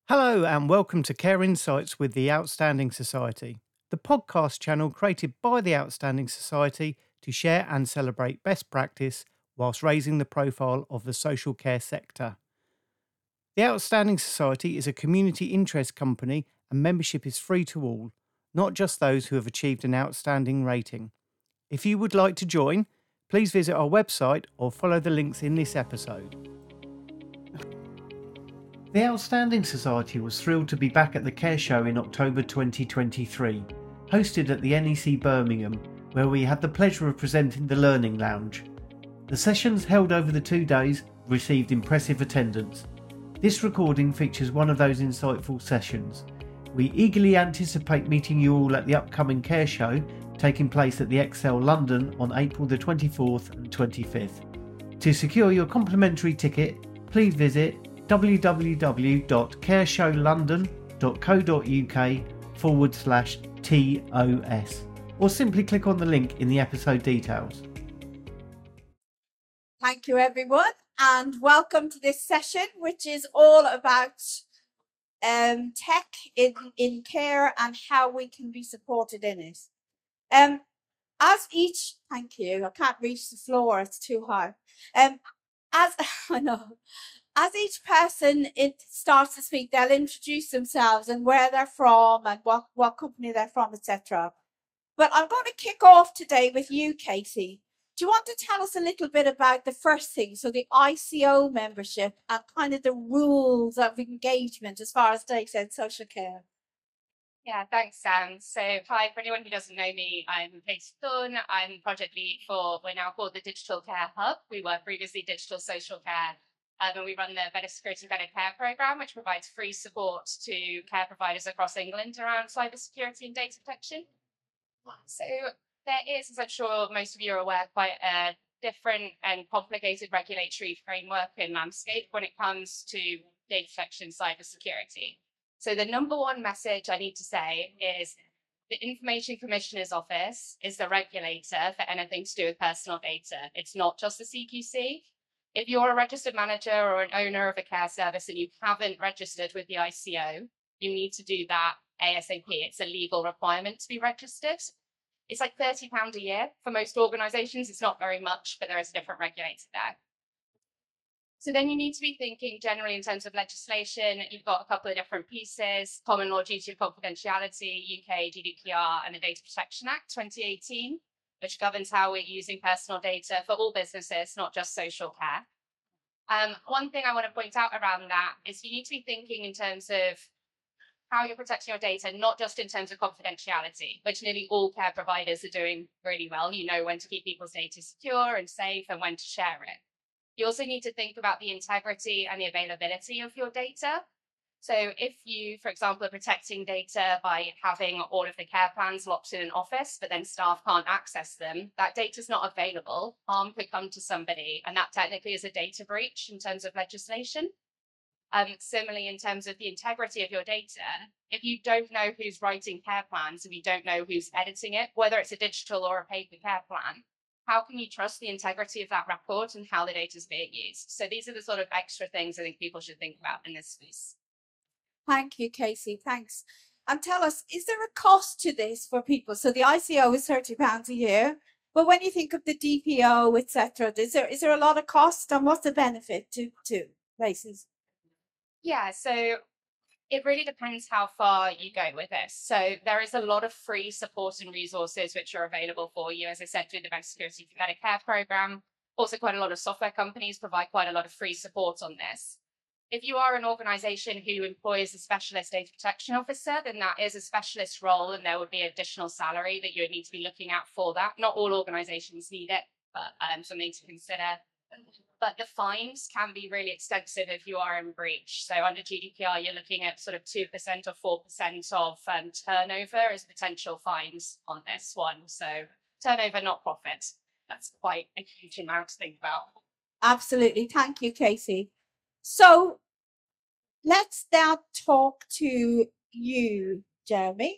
Hello and welcome to Care Insights with the Outstanding Society, the podcast channel created by the Outstanding Society to share and celebrate best practice whilst raising the profile of the social care sector. The Outstanding Society is a community interest company and membership is free to all, not just those who have achieved an outstanding rating. If you would like to join, please visit our website or follow the links in this episode. The Outstanding Society was thrilled to be back at the Care Show in October 2023, hosted at the NEC Birmingham, where we had the pleasure of presenting the Learning Lounge. The sessions held over the 2 days received impressive attendance. This recording features one of those insightful sessions. We eagerly anticipate meeting you all at the upcoming Care Show, taking place at the Excel London on April the 24th and 25th. To secure your complimentary ticket, please visit www.careshowlondon.co.uk/TOS or simply click on the link in the episode details. Thank you, everyone, and welcome to this session, which is all about tech in care and how we can be supported in it. Thank you. I can't reach the floor; it's too high. As each person starts to speak, they'll introduce themselves and where they're from and what company they're from, etc. But I'm going to kick off today with you, Casey. Do you want to tell us a little bit about the first thing, so the ICO membership and kind of the rules of engagement as far as data and social care? Yeah, thanks, Sam. So hi, for anyone who doesn't know me, I'm Casey Thorne. I'm project lead for, we're now called the Digital Care Hub. We were previously Digital Social Care, and we run the Better Security, Better Care programme, which provides free support to care providers across England around cybersecurity and data protection. So there is, as I'm sure most of you are aware, quite a different and complicated regulatory framework and landscape when it comes to data protection cybersecurity. So the number one message I need to say is the Information Commissioner's Office is the regulator for anything to do with personal data. It's not just the CQC. If you're a registered manager or an owner of a care service and you haven't registered with the ICO, you need to do that ASAP. It's a legal requirement to be registered. It's like £30 a year for most organisations. It's not very much, but there is a different regulator there. So then you need to be thinking generally in terms of legislation. You've got a couple of different pieces: Common Law Duty of Confidentiality, UK GDPR, and the Data Protection Act 2018, which governs how we're using personal data for all businesses, not just social care. One thing I want to point out around that is you need to be thinking in terms of how you're protecting your data, not just in terms of confidentiality, which nearly all care providers are doing really well. You know when to keep people's data secure and safe and when to share it. You also need to think about the integrity and the availability of your data. So if you, for example, are protecting data by having all of the care plans locked in an office, but then staff can't access them, that data is not available. Harm could come to somebody, and that technically is a data breach in terms of legislation. Similarly, in terms of the integrity of your data, if you don't know who's writing care plans, if you don't know who's editing it, whether it's a digital or a paper care plan, how can you trust the integrity of that record and how the data is being used? So these are the sort of extra things I think people should think about in this space. Thank you, Casey. Thanks. And tell us, is there a cost to this for people? So the ICO is £30 a year, but when you think of the DPO, etc., is there a lot of cost, and what's the benefit to places? Yeah, so it really depends how far you go with this. So there is a lot of free support and resources which are available for you, as I said, through the Better Security for Better Care programme. Also, quite a lot of software companies provide quite a lot of free support on this. If you are an organisation who employs a specialist data protection officer, then that is a specialist role and there would be additional salary that you would need to be looking at for that. Not all organisations need it, but something to consider. But the fines can be really extensive if you are in breach. So under GDPR, you're looking at sort of 2% or 4% of turnover as potential fines on this one. So turnover, not profit. That's quite a huge amount to think about. Absolutely. Thank you, Casey. So let's now talk to you, Jeremy.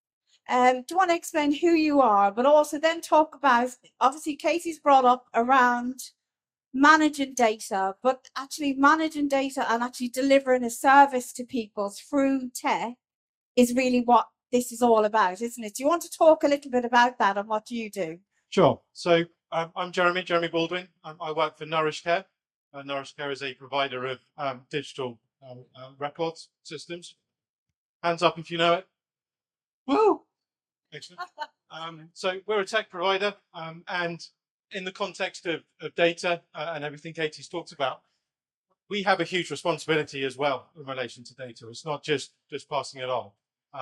Do you want to explain who you are, but also then talk about, obviously Casey's brought up around managing data, but actually managing data and actually delivering a service to people through tech is really what this is all about, isn't it? Do you want to talk a little bit about that and what you do? Sure. So I'm Jeremy Baldwin. I work for Nourish Care. Nourish Care is a provider of digital records systems. Hands up if you know it. Woo! Excellent. So we're a tech provider, and in the context of data and everything Katie's talked about, we have a huge responsibility as well in relation to data. It's not just passing it on.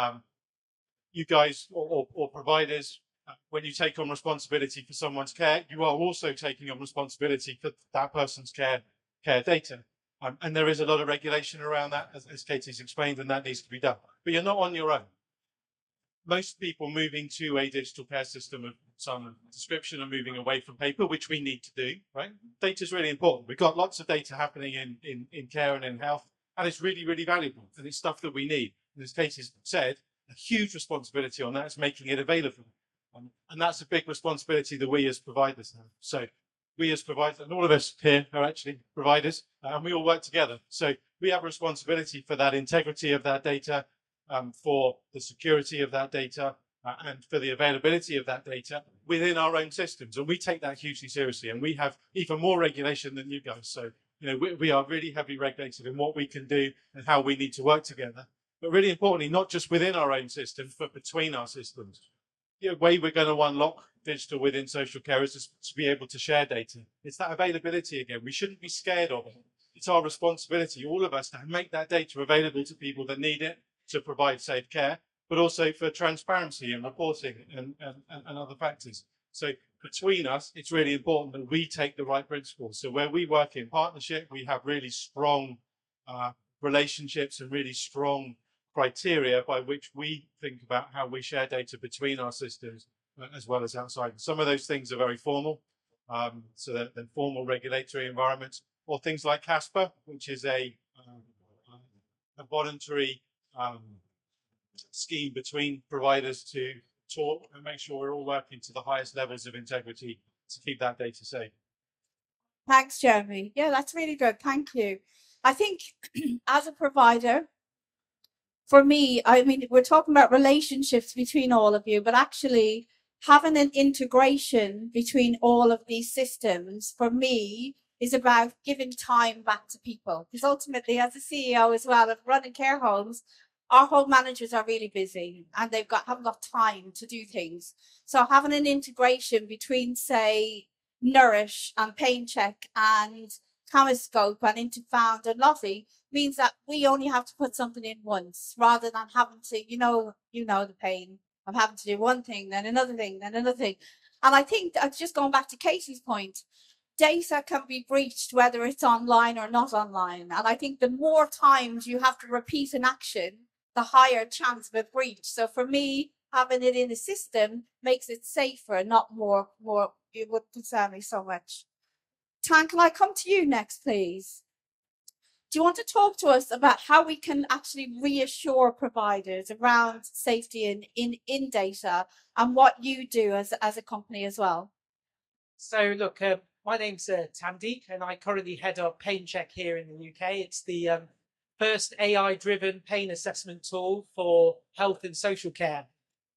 You guys or providers, when you take on responsibility for someone's care, you are also taking on responsibility for that person's care data. And there is a lot of regulation around that, as Katie's explained, and that needs to be done. But you're not on your own. Most people moving to a digital care system of some description are moving away from paper, which we need to do, right? Data is really important. We've got lots of data happening in care and in health, and it's really, really valuable. And it's stuff that we need. And as Katie's said, a huge responsibility on that is making it available. And that's a big responsibility that we as providers have. So we as providers, and all of us here are actually providers, and we all work together. So we have a responsibility for that integrity of that data, for the security of that data, and for the availability of that data within our own systems. And we take that hugely seriously. And we have even more regulation than you guys. So, you know, we are really heavily regulated in what we can do and how we need to work together. But really importantly, not just within our own systems, but between our systems. The way we're going to unlock digital within social care is to be able to share data. It's that availability again. We shouldn't be scared of it. It's our responsibility, all of us, to make that data available to people that need it, to provide safe care, but also for transparency and reporting and other factors. So between us, it's really important that we take the right principles. So where we work in partnership, we have really strong relationships and really strong criteria by which we think about how we share data between our systems as well as outside. Some of those things are very formal, so they're formal regulatory environments, or things like CASPER, which is a voluntary scheme between providers to talk and make sure we're all working to the highest levels of integrity to keep that data safe. Thanks, Jeremy. Yeah, that's really good. Thank you. I think as a provider, for me, I mean, we're talking about relationships between all of you, but actually having an integration between all of these systems, for me, is about giving time back to people. Because ultimately, as a CEO as well of running care homes, our home managers are really busy and haven't got time to do things. So having an integration between, say, Nourish and PainCheck and Camascope and Interfound and Lottie means that we only have to put something in once rather than having to, you know the pain of having to do one thing, then another thing, then another thing. And I think just going back to Katie's point, data can be breached whether it's online or not online. And I think the more times you have to repeat an action, the higher chance of a breach. So for me, having it in the system makes it safer, not more. It would concern me so much. Tan, can I come to you next, please? Do you want to talk to us about how we can actually reassure providers around safety in data and what you do as a company as well? So look, my name's Tandy, and I currently head up PainCheck here in the UK. It's the first AI-driven pain assessment tool for health and social care.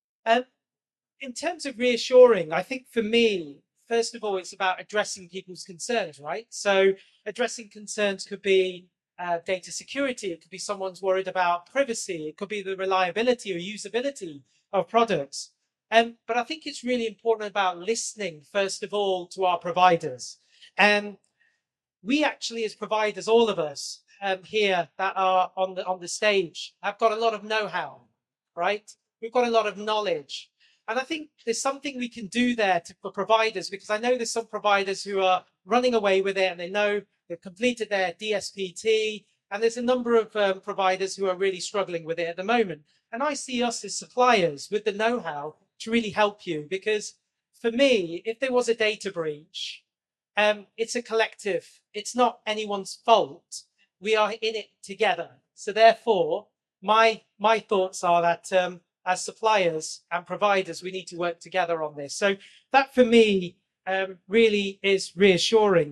In terms of reassuring, I think for me, first of all, it's about addressing people's concerns, right? So addressing concerns could be data security. It could be someone's worried about privacy. It could be the reliability or usability of products. But I think it's really important about listening, first of all, to our providers. And we actually, as providers, all of us here that are on the stage, have got a lot of know-how, right? We've got a lot of knowledge. And I think there's something we can do there for providers, because I know there's some providers who are running away with it and they know they've completed their DSPT. And there's a number of providers who are really struggling with it at the moment. And I see us as suppliers with the know-how to really help you, because for me, if there was a data breach, it's a collective. It's not anyone's fault. We are in it together. So therefore, my thoughts are that as suppliers and providers, we need to work together on this. So that for me really is reassuring.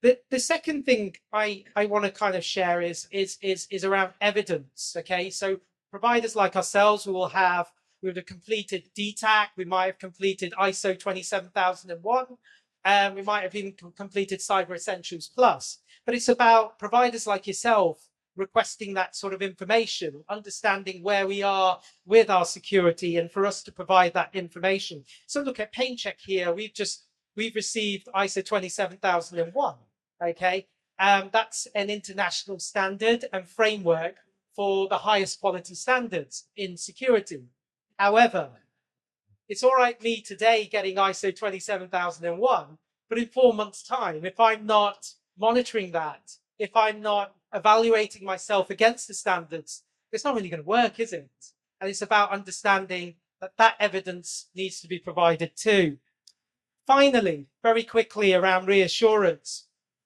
The second thing I want to kind of share is around evidence. Okay, so providers like ourselves, we would have completed DTAC, we might have completed ISO 27001, and we might have even completed Cyber Essentials Plus. But it's about providers like yourself requesting that sort of information, understanding where we are with our security, and for us to provide that information. So look at PaintCheck here. We've received ISO 27001. Okay, that's an international standard and framework for the highest quality standards in security. However, it's all right me today getting ISO 27001, but in 4 months' time, if I'm not monitoring that, if I'm not evaluating myself against the standards, it's not really going to work, is it? And it's about understanding that that evidence needs to be provided too. Finally, very quickly around reassurance.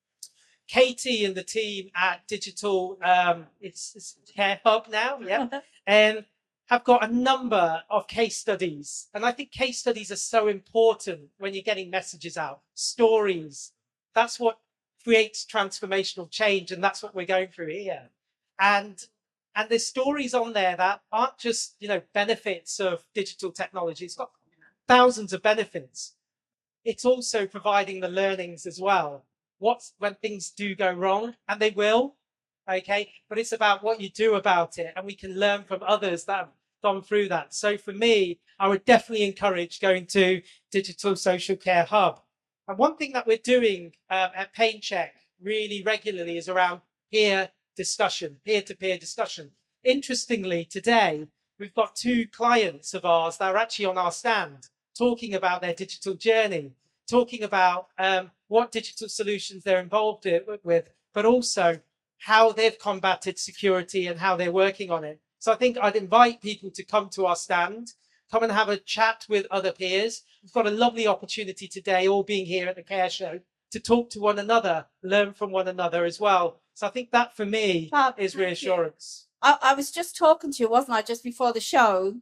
Katie and the team at Digital, it's Care Hub now, yeah, and have got a number of case studies. And I think case studies are so important when you're getting messages out, stories. That's what creates transformational change, and that's what we're going through here. And there's stories on there that aren't just, you know, benefits of digital technology. It's got thousands of benefits. It's also providing the learnings as well. What's when things do go wrong, and they will, okay? But it's about what you do about it, and we can learn from others that have gone through that. So for me, I would definitely encourage going to Digital Social Care Hub. And one thing that we're doing at PaintCheck really regularly is around peer discussion, peer-to-peer discussion. Interestingly, today, we've got 2 clients of ours that are actually on our stand talking about their digital journey, talking about what digital solutions they're involved with, but also how they've combated security and how they're working on it. So I think I'd invite people to come to our stand, come and have a chat with other peers. We've got a lovely opportunity today, all being here at the Care Show, to talk to one another, learn from one another as well. So I think that for me is reassurance. I was just talking to you, wasn't I, just before the show?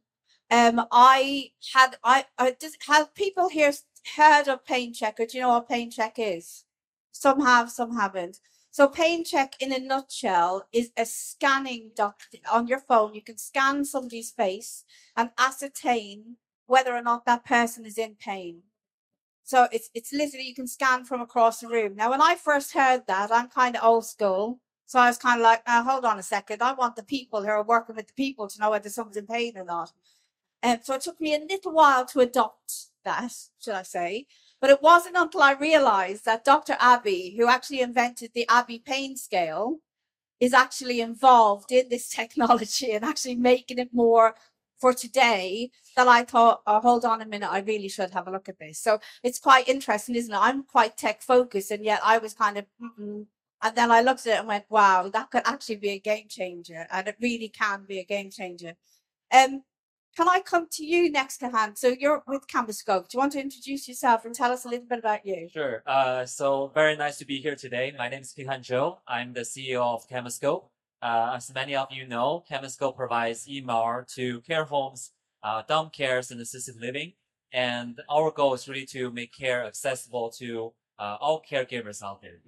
Have people here heard of PaintCheck, or do you know what PaintCheck is? Some have, some haven't. So PaintCheck, in a nutshell, is a scanning on your phone. You can scan somebody's face and ascertain whether or not that person is in pain. So it's literally, you can scan from across the room. Now, when I first heard that, I'm kind of old school. So I was kind of like, hold on a second. I want the people who are working with the people to know whether someone's in pain or not. And so it took me a little while to adopt that, should I say. But it wasn't until I realized that Dr. Abbey, who actually invented the Abbey Pain Scale, is actually involved in this technology and actually making it more for today, that I thought, oh, hold on a minute, I really should have a look at this. So it's quite interesting, isn't it? I'm quite tech focused, and yet I was kind of, and then I looked at it and went, wow, that could actually be a game changer. And it really can be a game changer. Can I come to you next to hand? So you're with Camascope. Do you want to introduce yourself and tell us a little bit about you? Sure. So very nice to be here today. My name is Pihan Zhou. I'm the CEO of Camascope. As many of you know, Camascope provides EMR to care homes, dumb cares, and assisted living. And our goal is really to make care accessible to all caregivers out there.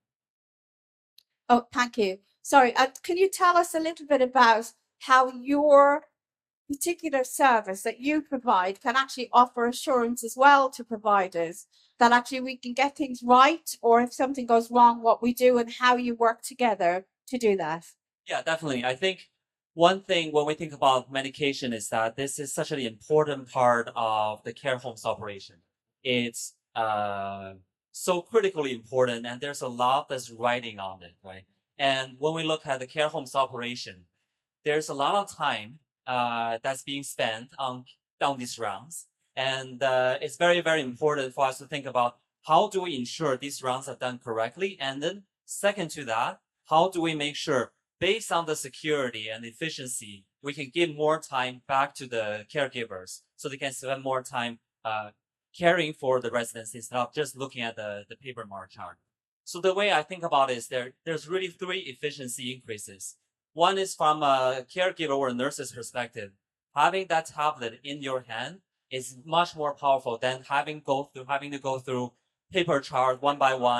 Oh, thank you. Sorry, can you tell us a little bit about how your particular service that you provide can actually offer assurance as well to providers, that actually we can get things right, or if something goes wrong, what we do and how you work together to do that? Yeah, definitely. I think one thing when we think about medication is that this is such an important part of the care homes operation. It's so critically important, and there's a lot that's riding on it, right? And when we look at the care homes operation, there's a lot of time that's being spent on these rounds. And it's very, very important for us to think about how do we ensure these rounds are done correctly? And then second to that, how do we make sure, based on the security and efficiency, we can give more time back to the caregivers so they can spend more time caring for the residents instead of just looking at the paper mark chart. So the way I think about it is there's really 3 efficiency increases. One is from a caregiver or a nurse's perspective. Having that tablet in your hand is much more powerful than having to go through paper chart one by one,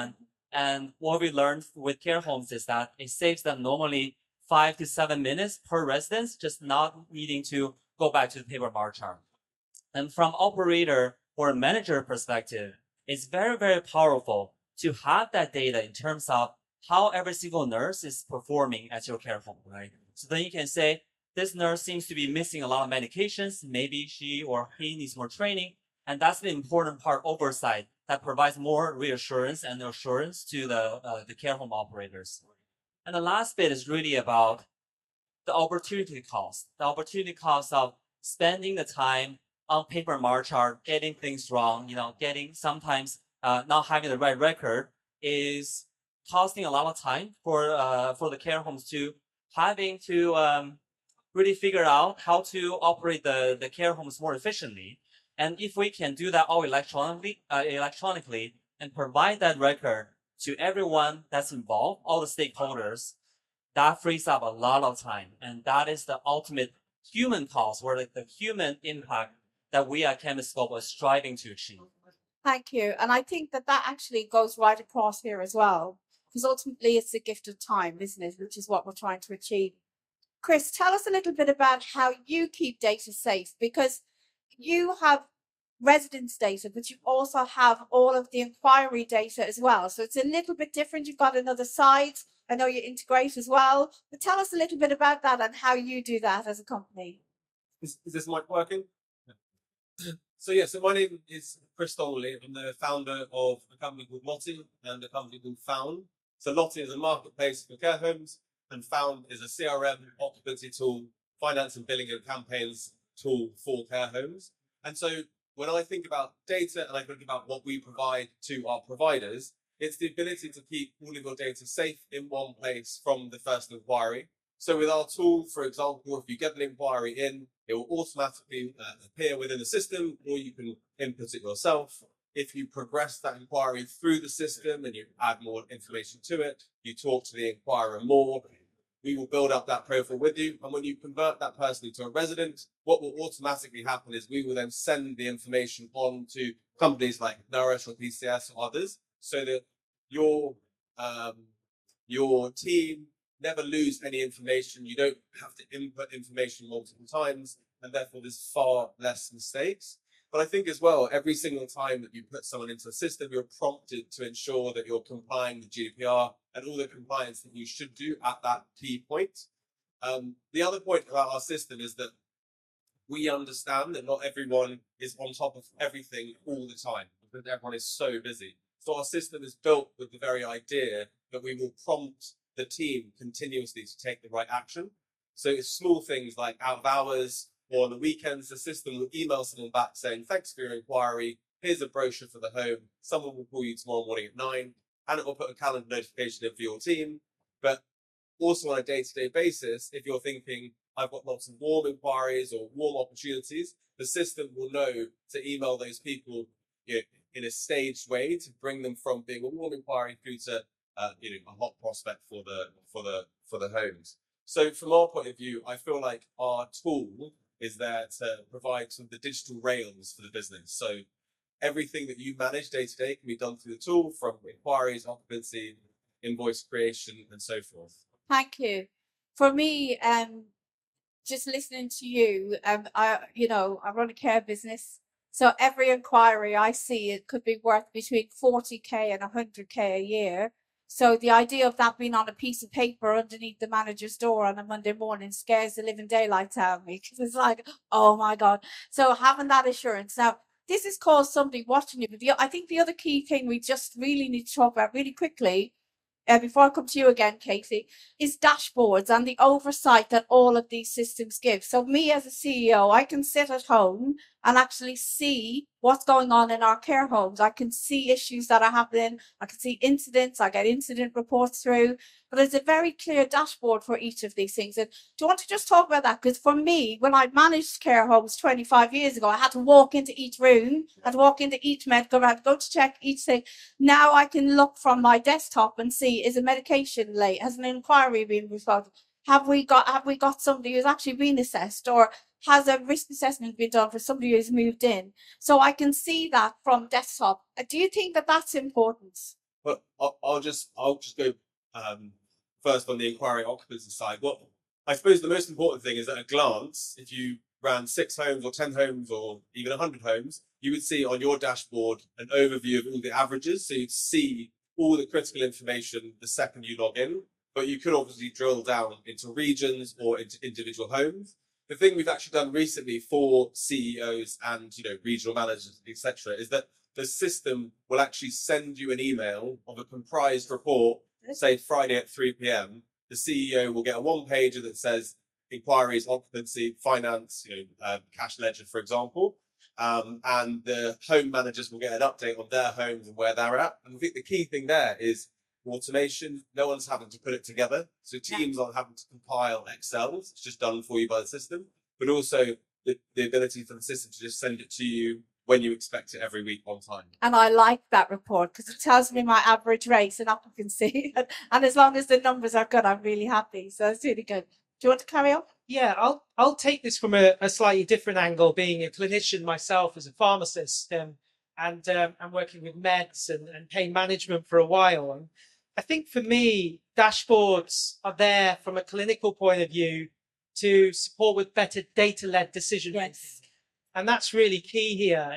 And what we learned with care homes is that it saves them normally 5 to 7 minutes per residence, just not needing to go back to the paper bar chart. And from operator or manager perspective, it's very, very powerful to have that data in terms of how every single nurse is performing at your care home, right? So then you can say, this nurse seems to be missing a lot of medications. Maybe she or he needs more training. And that's the important part, oversight, that provides more reassurance and assurance to the care home operators. And the last bit is really about the opportunity cost. The opportunity cost of spending the time on paper mar chart, getting things wrong, getting sometimes not having the right record is costing a lot of time for the care homes to having to really figure out how to operate the care homes more efficiently. And if we can do that all electronically and provide that record to everyone that's involved, all the stakeholders, that frees up a lot of time. And that is the ultimate human cost, or like the human impact that we at Chemscope are striving to achieve. Thank you. And I think that actually goes right across here as well, because ultimately it's the gift of time, isn't it? Which is what we're trying to achieve. Chris, tell us a little bit about how you keep data safe, because you have residence data, but you also have all of the inquiry data as well. So it's a little bit different. You've got another side. I know you integrate as well, but tell us a little bit about that and how you do that as a company. Is this mic working? Yeah. So my name is Chris Donnelly. I'm the founder of a company called Lottie and a company called Found. So Lottie is a marketplace for care homes, and Found is a CRM occupancy tool, finance and billing and campaigns tool for care homes. And so when I think about data and I think about what we provide to our providers, it's the ability to keep all of your data safe in one place from the first inquiry. So with our tool, for example, if you get an inquiry in, it will automatically appear within the system, or you can input it yourself. If you progress that inquiry through the system and you add more information to it, you talk to the inquirer more, we will build up that profile with you. And when you convert that person into a resident, what will automatically happen is we will then send the information on to companies like Nourish or PCS or others, so that your team never lose any information. You don't have to input information multiple times, and therefore there's far less mistakes. But I think as well, every single time that you put someone into a system, you're prompted to ensure that you're complying with GDPR and all the compliance that you should do at that key point. The other point about our system is that we understand that not everyone is on top of everything all the time, because everyone is so busy. So our system is built with the very idea that we will prompt the team continuously to take the right action. So it's small things like out of hours or on the weekends, the system will email someone back saying, thanks for your inquiry, here's a brochure for the home, someone will call you tomorrow morning at 9, and it will put a calendar notification in for your team. But also on a day-to-day basis, if you're thinking, I've got lots of warm inquiries or warm opportunities, the system will know to email those people in a staged way to bring them from being a warm inquiry through to a hot prospect for the homes. So from our point of view, I feel like our tool is there to provide some of the digital rails for the business. So everything that you manage day to day can be done through the tool, from inquiries, occupancy, invoice creation, and so forth. Thank you. For me, just listening to you, I run a care business. So every inquiry I see, it could be worth between 40k and 100k a year. So the idea of that being on a piece of paper underneath the manager's door on a Monday morning scares the living daylights out of me, because it's like, oh my God. So having that assurance. Now, this has caused somebody watching you. But I think the other key thing we just really need to talk about really quickly, before I come to you again, Katie, is dashboards and the oversight that all of these systems give. So me as a CEO, I can sit at home and actually see what's going on in our care homes. I can see issues that are happening. I can see incidents. I get incident reports through. But there's a very clear dashboard for each of these things. And do you want to just talk about that? Because for me, when I managed care homes 25 years ago, I had to walk into each room, I had to walk into each medical, I had to go to check each thing. Now I can look from my desktop and see, is a medication late? Has an inquiry been resolved? Have we got somebody who's actually been assessed, or has a risk assessment been done for somebody who's moved in? So I can see that from desktop. Do you think that that's important? But I'll just go first on the inquiry occupancy side. What I suppose the most important thing is at a glance, if you ran 6 homes or 10 homes or even 100 homes, you would see on your dashboard an overview of all the averages. So you'd see all the critical information the second you log in, but you could obviously drill down into regions or into individual homes. The thing we've actually done recently for CEOs and regional managers, etc., is that the system will actually send you an email of a comprised report, say Friday at 3 p.m. The CEO will get a one-pager that says inquiries, occupancy, finance, cash ledger, for example. And the home managers will get an update on their homes and where they're at. And I think the key thing there is automation. No one's having to put it together. So teams aren't having to compile Excels. It's just done for you by the system. But also the ability for the system to just send it to you when you expect it every week on time. And I like that report because it tells me my average rates and occupancy. And as long as the numbers are good, I'm really happy. So it's really good. Do you want to carry on? Yeah, I'll take this from a slightly different angle, being a clinician myself as a pharmacist, and working with meds and pain management for a while. And I think for me, dashboards are there from a clinical point of view to support with better data-led decision making. Yes. And that's really key here.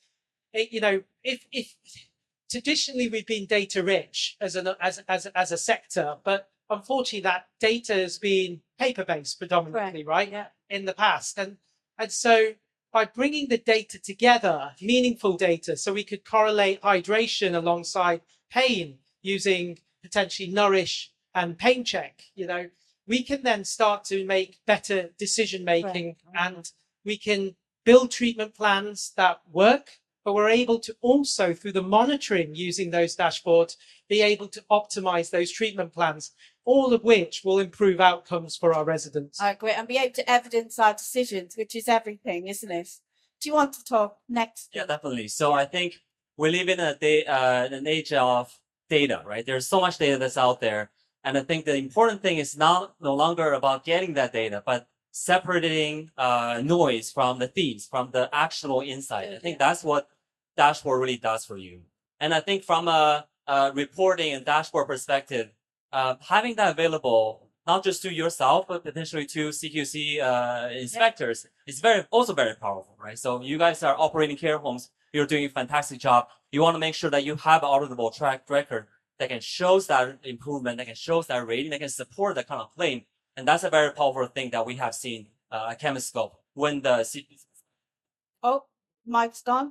If traditionally we've been data rich as a sector, but unfortunately that data has been paper-based predominantly, right? Yeah. In the past. And so by bringing the data together, meaningful data, so we could correlate hydration alongside pain using potentially Nourish and Pain Check, we can then start to make better decision making, and we can build treatment plans that work, but we're able to also, through the monitoring using those dashboards, be able to optimize those treatment plans, all of which will improve outcomes for our residents. I agree. And be able to evidence our decisions, which is everything, isn't it? Do you want to talk next? Yeah, definitely. So I think we live in an age of data, right? There's so much data that's out there. And I think the important thing is no longer about getting that data, but separating noise from the themes, from the actionable insight. I think that's what dashboard really does for you. And I think from a reporting and dashboard perspective, having that available, not just to yourself, but potentially to CQC inspectors, is also very powerful, right? So you guys are operating care homes. You're doing a fantastic job. You want to make sure that you have an auditable track record that can show that improvement, that can show that rating, that can support that kind of claim. And that's a very powerful thing that we have seen at Chemoscope when the Mike's gone.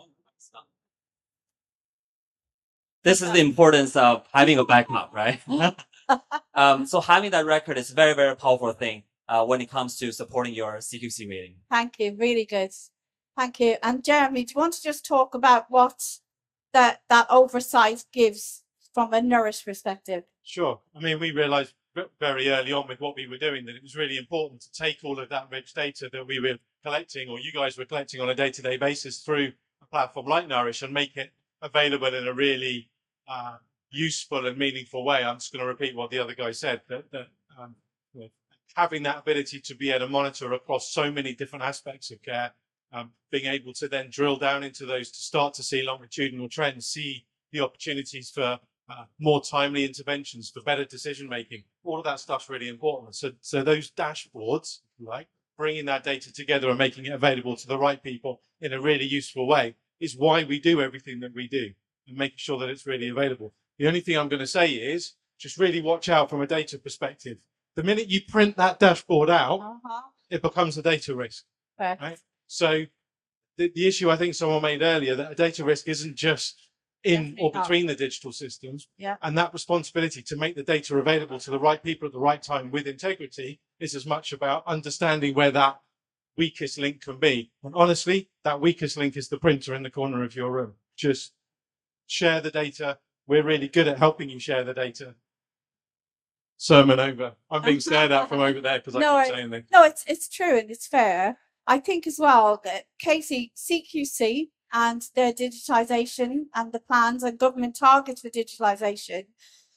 This is the importance of having a backup, right? So having that record is a very, very powerful thing when it comes to supporting your CQC rating. Thank you. Really good. Thank you. And Jeremy, do you want to just talk about what that oversight gives from a Nourish perspective? Sure. I mean, we realised very early on with what we were doing that it was really important to take all of that rich data that we were collecting, or you guys were collecting on a day-to-day basis through a platform like Nourish, and make it available in a really useful and meaningful way. I'm just going to repeat what the other guy said, that having that ability to be able to monitor across so many different aspects of care, being able to then drill down into those to start to see longitudinal trends, see the opportunities for more timely interventions, for better decision making. All of that stuff's really important. So those dashboards, if you like, bringing that data together and making it available to the right people in a really useful way is why we do everything that we do, and making sure that it's really available. The only thing I'm going to say is just really watch out from a data perspective. The minute you print that dashboard out, it becomes a data risk. Right? So the issue I think someone made earlier, that a data risk isn't just in or between the digital systems. Yeah. And that responsibility to make the data available to the right people at the right time with integrity is as much about understanding where that weakest link can be. And honestly, that weakest link is the printer in the corner of your room. Just share the data. We're really good at helping you share the data. Sermon over. I'm being stared at from over there because I keep saying that. No, it's true and it's fair. I think as well that CQC and their digitization and the plans and government targets for digitalization,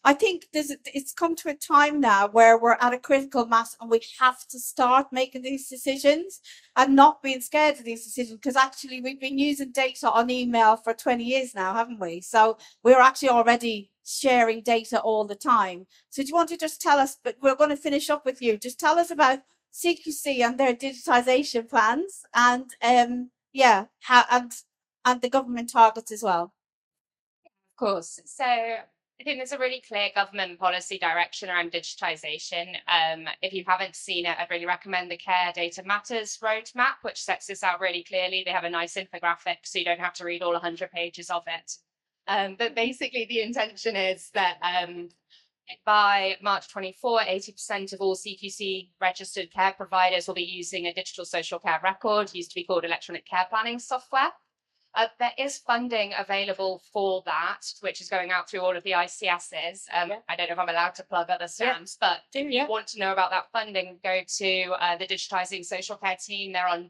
I think it's come to a time now where we're at a critical mass and we have to start making these decisions and not being scared of these decisions, because actually we've been using data on email for 20 years now, haven't we? So we're actually already sharing data all the time. So do you want to just tell us, but we're going to finish up with you, just tell us about CQC and their digitization plans, and yeah, how and the government targets as well. Of course. So I think there's a really clear government policy direction around digitization. If you haven't seen it, I'd really recommend the Care Data Matters roadmap, which sets this out really clearly. They have a nice infographic, so you don't have to read all 100 pages of it. But basically, the intention is that by March 24, 80% of all CQC registered care providers will be using a digital social care record, used to be called electronic care planning software. There is funding available for that, which is going out through all of the ICSs. I don't know if I'm allowed to plug other stands, but if you want to know about that funding, go to the Digitizing Social Care team. They're on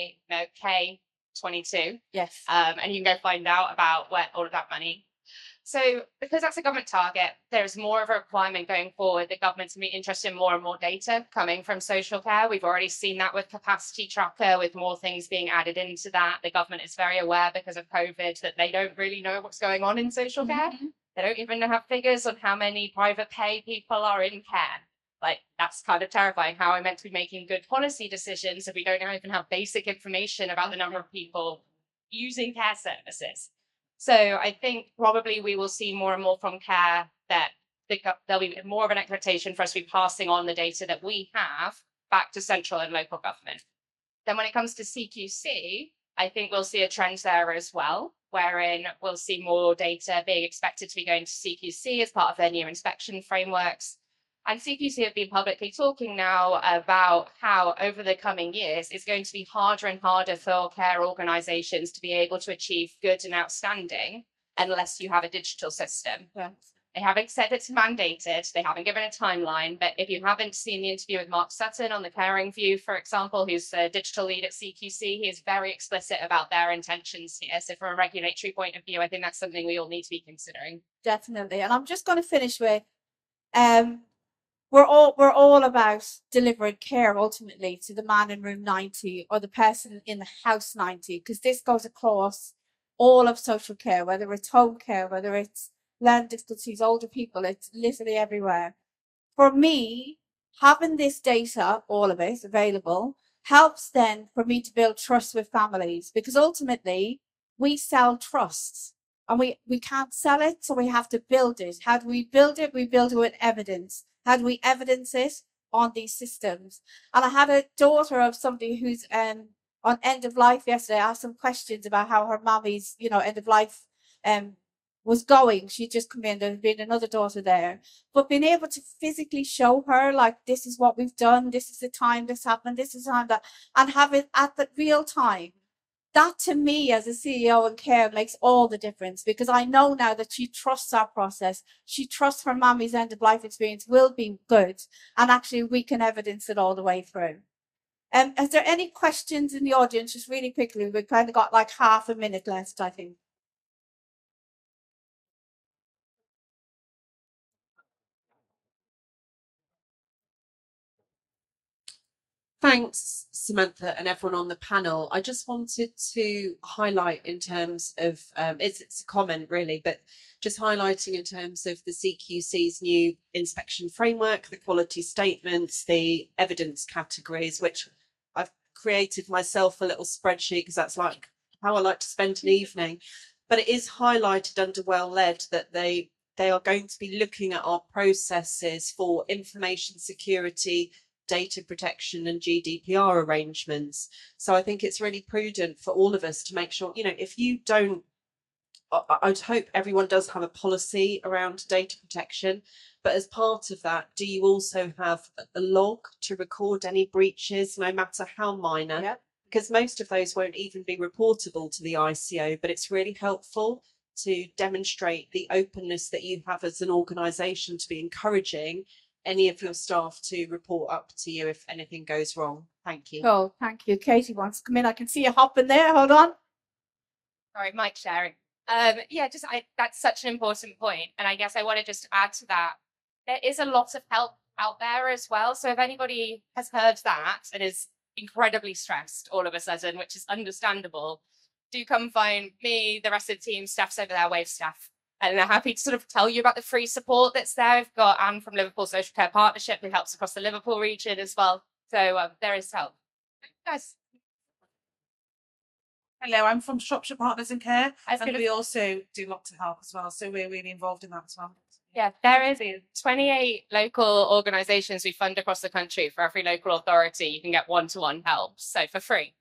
K22. Yes. And you can go find out about where all of that money. So because that's a government target, there's more of a requirement going forward that governments will be interested in more and more data coming from social care. We've already seen that with Capacity Tracker, with more things being added into that. The government is very aware because of COVID that they don't really know what's going on in social care. They don't even have figures on how many private pay people are in care. Like, that's kind of terrifying. How are we meant to be making good policy decisions if we don't even have basic information about the number of people using care services? So I think probably we will see more and more from care that there'll be more of an expectation for us to be passing on the data that we have back to central and local government. Then when it comes to CQC, I think we'll see a trend there as well, wherein we'll see more data being expected to be going to CQC as part of their new inspection frameworks. And CQC have been publicly talking now about how over the coming years, it's going to be harder and harder for care organizations to be able to achieve good and outstanding unless you have a digital system. Yes. They haven't said it's mandated. They haven't given a timeline. But if you haven't seen the interview with Mark Sutton on the Caring View, for example, who's the digital lead at CQC, he is very explicit about their intentions here. So from a regulatory point of view, I think that's something we all need to be considering. Definitely. And I'm just going to finish with we're all about delivering care ultimately to the man in room 90 or the person in the house 90, because this goes across all of social care, whether it's home care, whether it's learning difficulties, older people, it's literally everywhere. For me, having this data, all of it available, helps then for me to build trust with families, because ultimately we sell trust and we can't sell it, so we have to build it. How do we build it? We build it with evidence. How do we evidence it? On these systems? And I had a daughter of somebody who's on end of life yesterday. I asked some questions about how her mommy's, end of life was going. She'd just come in, there'd been another daughter there. But being able to physically show her, like, this is what we've done, this is the time this happened, this is the time that, and have it at the real time. That to me as a CEO in care makes all the difference, because I know now that she trusts our process. She trusts her mommy's end of life experience will be good, and actually we can evidence it all the way through. Is there any questions in the audience? Just really quickly, we've kind of got like half a minute left, I think. Thanks, Samantha, and everyone on the panel. I just wanted to highlight in terms of, it's a comment really, but just highlighting in terms of the CQC's new inspection framework, the quality statements, the evidence categories, which I've created myself a little spreadsheet because that's like how I like to spend an evening. But it is highlighted under Well Led that they are going to be looking at our processes for information security, data protection and GDPR arrangements. So I think it's really prudent for all of us to make sure, if you don't, I'd hope everyone does have a policy around data protection, but as part of that, do you also have a log to record any breaches, no matter how minor? Yep. Because most of those won't even be reportable to the ICO, but it's really helpful to demonstrate the openness that you have as an organisation to be encouraging any of your staff to report up to you if anything goes wrong. Thank you. Oh, thank you. Katie wants to come in. I can see you hopping there. Hold on. Sorry, mic sharing. That's such an important point. And I guess I want to just add to that. There is a lot of help out there as well. So if anybody has heard that and is incredibly stressed all of a sudden, which is understandable, do come find me, the rest of the team, staff's over there, Wave staff. And they're happy to sort of tell you about the free support that's there. We've got Anne from Liverpool Social Care Partnership who helps across the Liverpool region as well. So there is help. Guys. Hello, I'm from Shropshire Partners in Care, I was and gonna- we also do lots of help as well. So we're really involved in that as well. Yeah, there is 28 local organisations we fund across the country. For every local authority, you can get one-to-one help, so for free.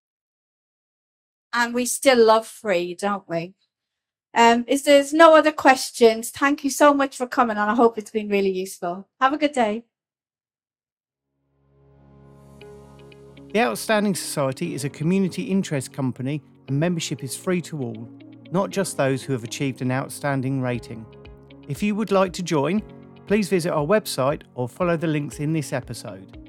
And we still love free, don't we? If there's no other questions, thank you so much for coming on. I hope it's been really useful. Have a good day. The Outstanding Society is a community interest company and membership is free to all, not just those who have achieved an outstanding rating. If you would like to join, please visit our website or follow the links in this episode.